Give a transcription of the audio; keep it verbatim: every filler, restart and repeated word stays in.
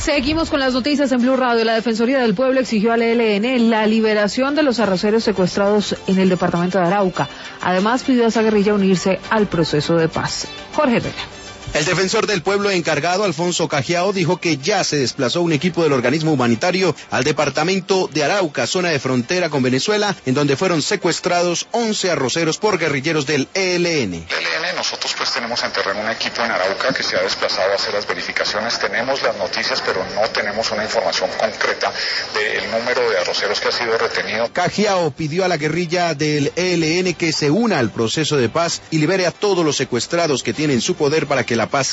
Seguimos con las noticias en Blue Radio. La Defensoría del Pueblo exigió al E L N la liberación de los arroceros secuestrados en el departamento de Arauca. Además, pidió a esa guerrilla unirse al proceso de paz. Jorge Herrera. El defensor del pueblo encargado, Alfonso Cajiao, dijo que ya se desplazó un equipo del organismo humanitario al departamento de Arauca, zona de frontera con Venezuela, en donde fueron secuestrados once arroceros por guerrilleros del E L N. El E L N, nosotros pues tenemos en terreno un equipo en Arauca que se ha desplazado a hacer las verificaciones. Tenemos las noticias, pero no tenemos una información concreta del número de arroceros que ha sido retenido. Cajiao pidió a la guerrilla del E L N que se una al proceso de paz y libere a todos los secuestrados que tienen en su poder para que la paz